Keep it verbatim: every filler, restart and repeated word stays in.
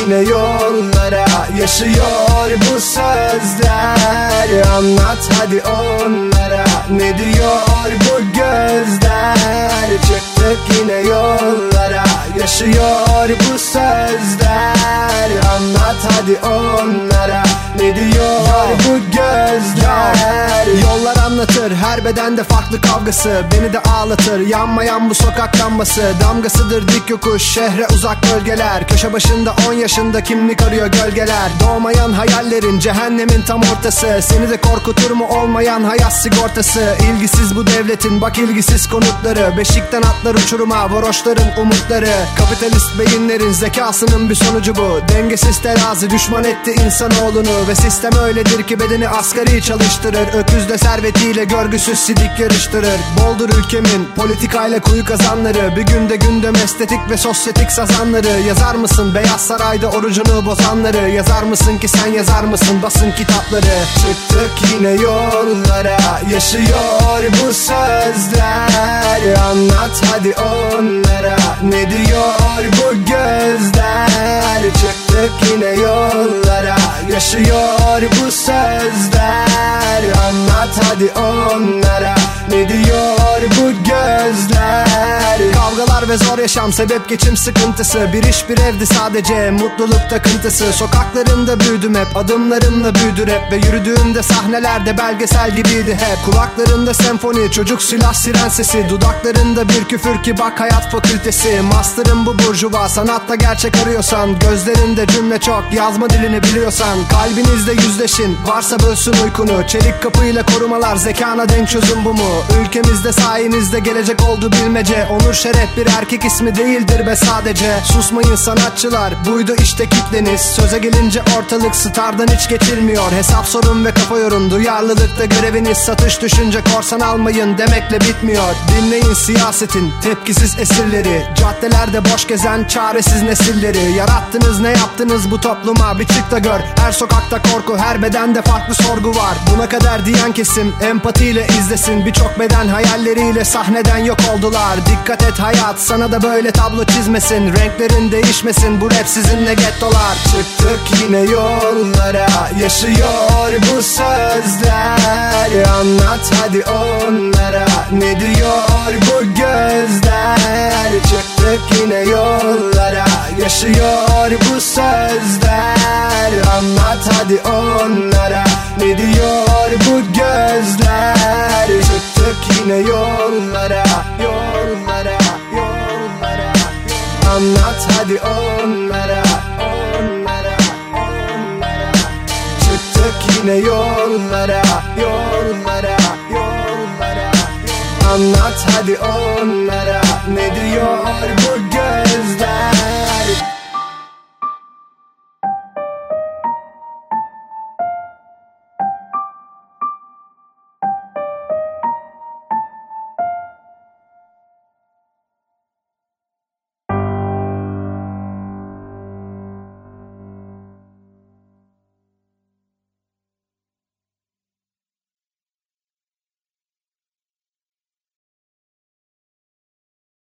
yine yollara, yaşıyor bu sözler. Anlat hadi onlara, ne diyor bu gözler? Çıktık yine yollara, yaşıyor bu sözler. Anlat hadi onlara, ne diyor bu gözler? Yollar anlatır, her bedende farklı kavgası, beni de ağlatır, yanmayan bu sokak lambası. Damgasıdır dik yokuş, şehre uzak bölgeler. Köşe başında on yaşında kimlik arıyor gölgeler. Doğmayan hayallerin cehennemin tam ortası. Seni de korkutur mu olmayan hayat sigortası? İlgisiz bu devletin bak ilgisiz konutları. Beşikten atlar uçuruma varoşların umutları. Kapitalist beyinlerin zekasının bir sonucu bu. Dengesiz terazi düşman etti insanoğlunu. Ve sistem öyledir ki bedeni asgari çalıştırır. Öküzle servetiyle görgüsüz sidik yarıştırır. Boldur ülkemin politikayla kuyu kazanları. Bir günde gündem estetik ve sosyetik sazanları. Yazar mısın Beyaz Saray'da orucunu bozanları? Yazar mısın ki sen yazar mısın basın kitapları? Çıktık yine yollara, yaşıyor bu sözler. Anlat hadi onlara, ne diyor bu gözler? Çıktık yine yollara, yaşıyor bu sözler. Anlat hadi onlara, ne diyor bu gözler? Kavgalar ve zor yaşam sebep geçim sıkıntısı. Bir iş bir evdi sadece mutluluk takıntısı. Sokaklarında büyüdüm hep, adımlarımla büyüdü rap. Ve yürüdüğümde sahnelerde belgesel gibiydi hep. Kulaklarında senfoni, çocuk silah siren sesi. Dudaklarında bir küfür ki bak hayat fakültesi. Master'ın bu burjuva, sanatta gerçek arıyorsan. Gözlerinde cümle çok, yazma dilini biliyorsan. Kalbinizde yüzleşin, varsa bölsün uykunu. Çelik kapıyla korumalar, zekana denk çözüm bu mu? Ülkemizde sayenizde gelecek oldu bilmece. Onur şeref bir erkek ismi değildir be sadece. Susmayın sanatçılar, buydu işte kitleniz. Söze gelince ortalık stardan hiç geçilmiyor. Hesap sorun ve kafa yorun, duyarlılıkta göreviniz. Satış düşünce korsan almayın demekle bitmiyor. Dinleyin siyasetin tepkisiz esirleri. Caddelerde boş gezen çaresiz nesilleri. Yarattınız ne yaptınız bu topluma, bir çık da gör. Her sokakta korku, her bedende farklı sorgu var. Buna kadar diyen kesim empatiyle izlesin. Birçok beden hayalleriyle sahneden yok oldular. Dikkat et hayat, sana da böyle tablo çizmesin. Renklerin değişmesin, bu rap sizinle gettolar. Çıktık yine yollara, yaşıyor bu sözler. Anlat hadi onlara, ne diyor bu gözler? Çıktık yine yollara, yaşıyor bu sözler. Anlat hadi onlara, ne diyor bu gözler? Çıktık yine yollara, yollara, yollara. Anlat hadi onlara, onlara, onlara. Çıktık yine yollara, yollara, yollara. Anlat hadi onlara, ne diyor bu